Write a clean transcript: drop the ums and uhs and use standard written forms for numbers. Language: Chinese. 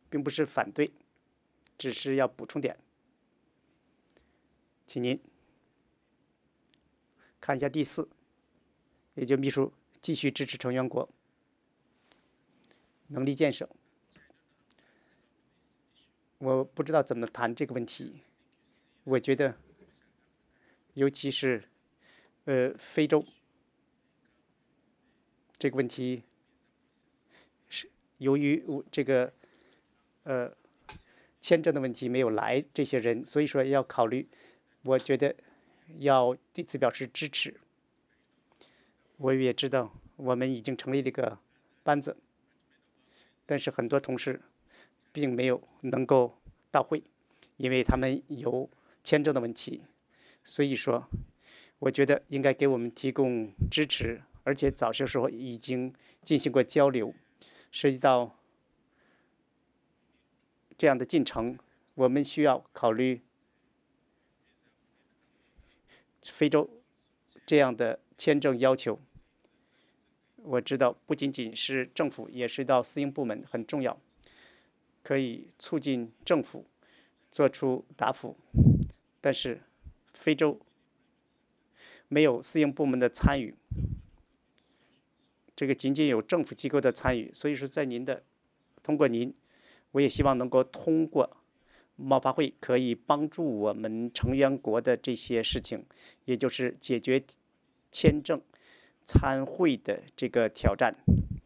并不是反对，只是要补充点，请您看一下第4，也就秘书继续支持成员国能力建设。我不知道怎么谈这个问题，我觉得，尤其是非洲这个问题，是由于这个签证的问题没有来这些人，所以说要考虑，我觉得要对此表示支持。我也知道我们已经成立了一个班子，但是很多同事并没有能够到会，因为他们有签证的问题，所以说我觉得应该给我们提供支持，而且早些时候已经进行过交流，涉及到这样的进程，我们需要考虑非洲这样的签证要求。我知道不仅仅是政府，也是到私营部门很重要，可以促进政府做出答复，但是非洲没有私营部门的参与，这个仅仅有政府机构的参与，所以说通过您，我也希望能够通过贸发会可以帮助我们成员国的这些事情，也就是解决签证参会的这个挑战。